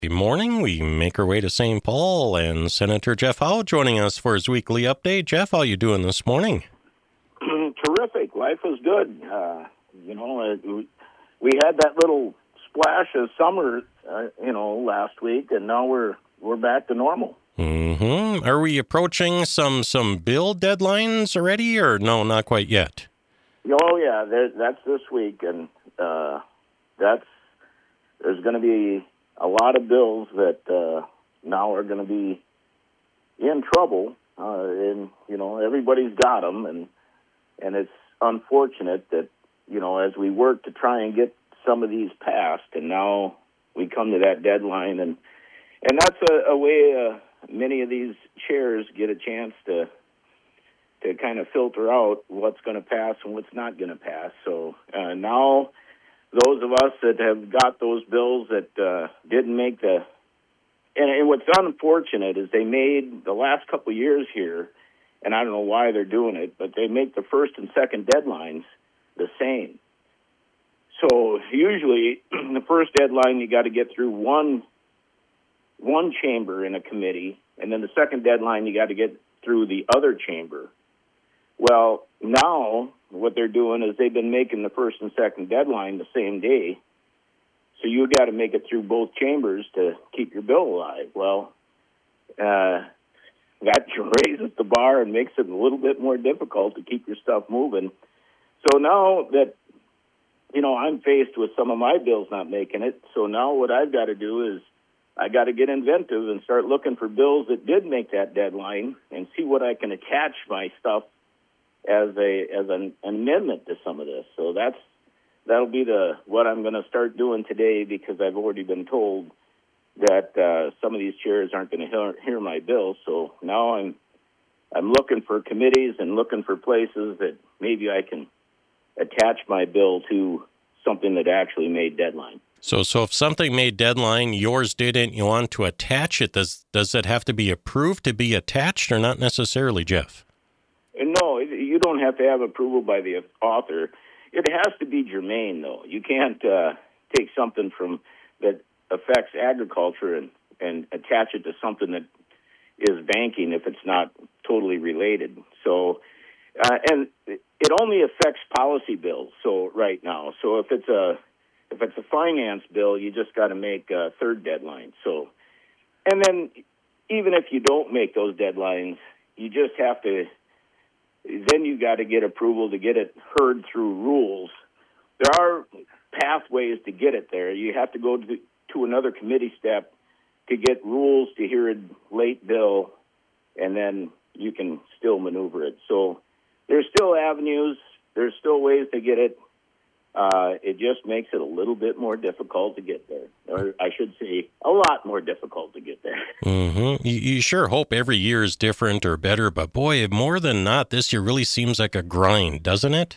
Good morning. We make our way to St. Paul, and Senator Jeff Howe joining us for his weekly update. Jeff, how you doing this morning? Terrific. Life is good. We had that little splash of summer, last week, and now we're back to normal. Mm-hmm. Are we approaching some bill deadlines already, or no, not quite yet? Oh yeah, that's this week, and there's going to be a lot of bills that now are going to be in trouble, and everybody's got them, and it's unfortunate that as we work to try and get some of these passed, and now we come to that deadline, and that's a way many of these chairs get a chance to kind of filter out what's going to pass and what's not going to pass. So now those of us that have got those bills that didn't make and what's unfortunate is they made the last couple of years here, and I don't know why they're doing it, but they make the first and second deadlines the same. So usually the first deadline you got to get through one chamber in a committee, and then the second deadline you got to get through the other chamber. Well, now what they're doing is they've been making the first and second deadline the same day, so you got to make it through both chambers to keep your bill alive. Well, that raises the bar and makes it a little bit more difficult to keep your stuff moving. So now that I'm faced with some of my bills not making it, so now what I've got to do is I got to get inventive and start looking for bills that did make that deadline and see what I can attach my stuff as an amendment to some of this. So that'll be what I'm going to start doing today, because I've already been told that some of these chairs aren't going to hear my bill. So now I'm looking for committees and looking for places that maybe I can attach my bill to something that actually made deadline. So if something made deadline, yours didn't, you want to attach it, does it have to be approved to be attached, or not necessarily, Jeff? No, you don't have to have approval by the author. It has to be germane, though. You can't take something that affects agriculture and attach it to something that is banking if it's not totally related. So, and it only affects policy bills. So right now, so if it's a finance bill, you just got to make a third deadline. So, and then even if you don't make those deadlines, you just have to. Then you got to get approval to get it heard through rules. There are pathways to get it there. You have to go to another committee step to get rules to hear a late bill, and then you can still maneuver it. So there's still avenues. There's still ways to get it. It just makes it a little bit more difficult to get there. Or I should say, a lot more difficult to get there. Mm-hmm. You sure hope every year is different or better, but boy, more than not, this year really seems like a grind, doesn't it?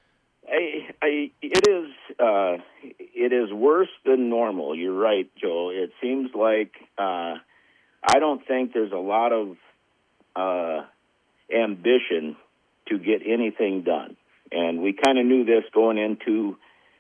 It is worse than normal. You're right, Joe. It seems like I don't think there's a lot of ambition to get anything done. And we kind of knew this going into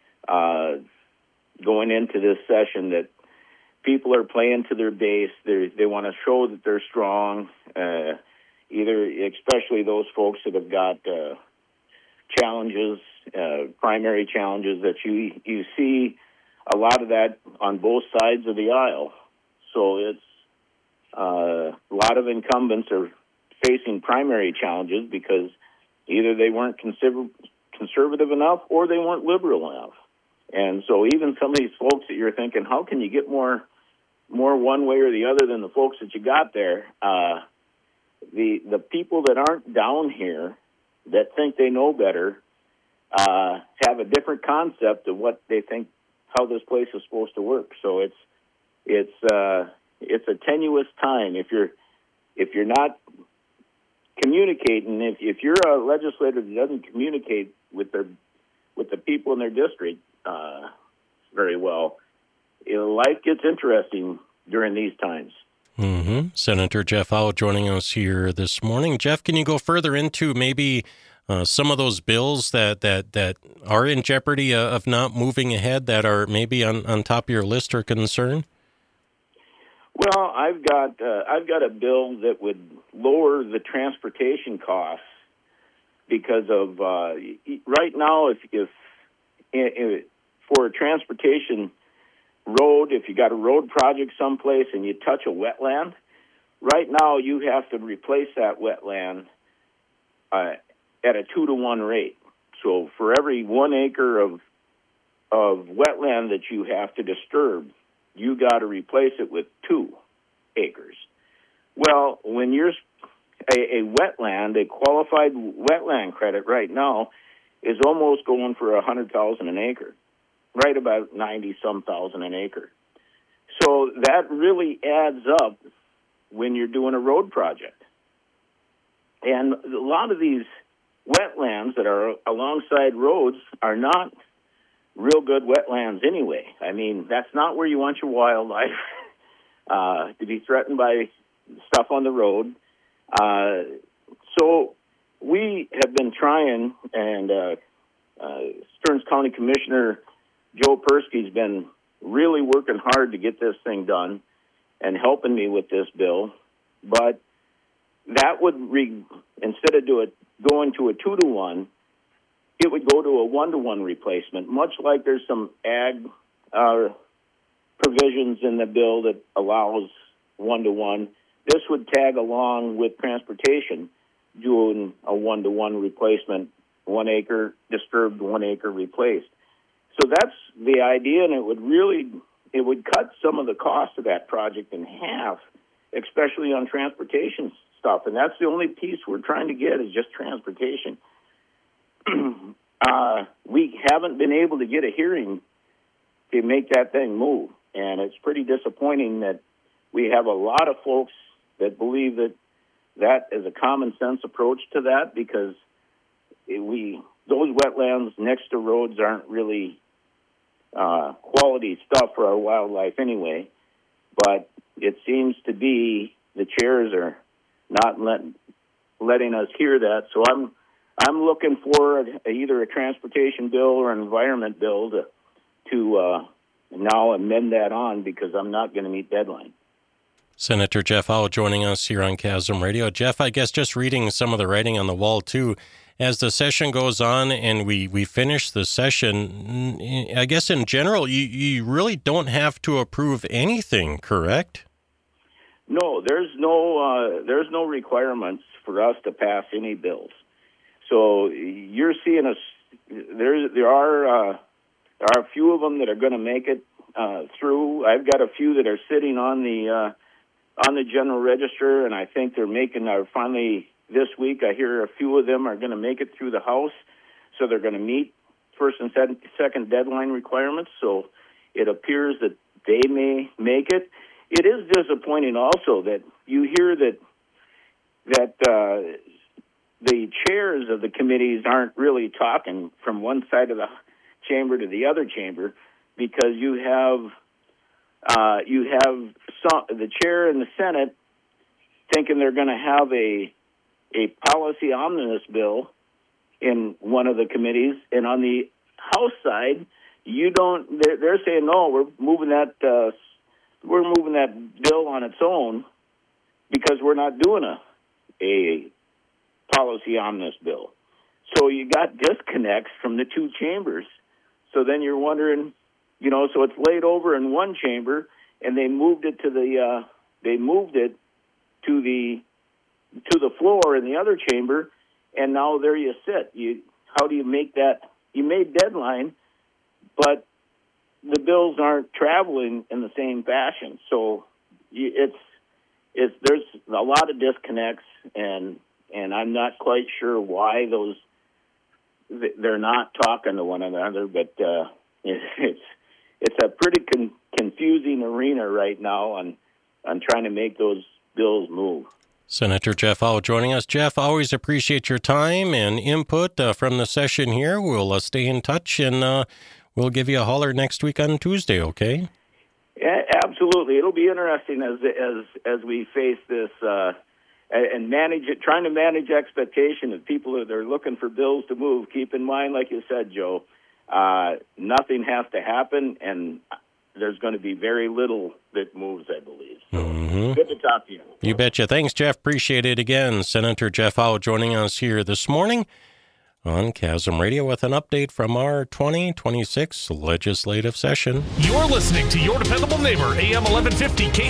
this session, that people are playing to their base. They want to show that they're strong, especially those folks that have got challenges, primary challenges that you see a lot of that on both sides of the aisle. So it's a lot of incumbents are facing primary challenges because either they weren't conservative enough or they weren't liberal enough. And so even some of these folks that you're thinking, how can you get more one way or the other than the folks that you got there? The people that aren't down here that think they know better have a different concept of what they think, how this place is supposed to work. So it's a tenuous time if you're not communicating. If you're a legislator that doesn't communicate with the people in their district very well, life gets interesting during these times. Mm-hmm. Senator Jeff Howe joining us here this morning. Jeff, can you go further into maybe some of those bills that are in jeopardy of not moving ahead, that are maybe on top of your list or concern? Well, I've got a bill that would lower the transportation costs because of right now, if for a transportation road, if you got a road project someplace and you touch a wetland, right now you have to replace that wetland at a 2-to-1 rate. So for every 1 acre of wetland that you have to disturb, you got to replace it with 2 acres. Well, when you're a wetland, a qualified wetland credit right now is almost going for $100,000 an acre, right about 90-some thousand an acre. So that really adds up when you're doing a road project. And a lot of these wetlands that are alongside roads are not real good wetlands anyway. I mean, that's not where you want your wildlife to be threatened by stuff on the road. So we have been trying, and Stearns County Commissioner Joe Persky's been really working hard to get this thing done and helping me with this bill. But that would, instead of going to a 2-to-1, it would go to a 1-to-1 replacement, much like there's some ag provisions in the bill that allows 1-to-1. This would tag along with transportation, doing a 1-to-1 replacement, 1 acre disturbed, 1 acre replaced. So that's the idea, and it would cut some of the cost of that project in half, especially on transportation stuff. And that's the only piece we're trying to get is just transportation. We haven't been able to get a hearing to make that thing move, and it's pretty disappointing that we have a lot of folks that believe that is a common sense approach to that, because those wetlands next to roads aren't really quality stuff for our wildlife anyway. But it seems to be the chairs are not letting us hear that. So I'm looking for either a transportation bill or an environment bill to now amend that on, because I'm not going to meet deadline. Senator Jeff Howe joining us here on Chasm Radio. Jeff, I guess just reading some of the writing on the wall, too, as the session goes on and we finish the session, I guess in general, you really don't have to approve anything, correct? No, there's no requirements for us to pass any bills. So you're seeing us. There are a few of them that are going to make it through. I've got a few that are sitting on the general register, and I think they're making finally this week. I hear a few of them are going to make it through the House, so they're going to meet first and second deadline requirements. So it appears that they may make it. It is disappointing also that you hear that the chairs of the committees aren't really talking from one side of the chamber to the other chamber, because you have the chair in the Senate thinking they're going to have a policy omnibus bill in one of the committees, and on the House side, they're saying no, we're moving that bill on its own because we're not doing a policy omnibus bill. So you got disconnects from the two chambers. So then you're wondering, so it's laid over in one chamber, and they moved it to the floor in the other chamber, and now there you sit. How do you make that? You made deadline, but the bills aren't traveling in the same fashion. So there's a lot of disconnects, and I'm not quite sure why they're not talking to one another, but it's a pretty confusing arena right now on trying to make those bills move. Senator Jeff Howe joining us. Jeff, always appreciate your time and input from the session here. We'll stay in touch, and we'll give you a holler next week on Tuesday, okay? Yeah, absolutely. It'll be interesting as we face this and manage it, trying to manage expectation of people that are looking for bills to move. Keep in mind, like you said, Joe, nothing has to happen, and there's going to be very little that moves, I believe. So Mm-hmm. Good to talk to you. You betcha. Thanks, Jeff. Appreciate it again. Senator Jeff Howe joining us here this morning on Chasm Radio with an update from our 2026 legislative session. You're listening to your dependable neighbor, AM 1150 K.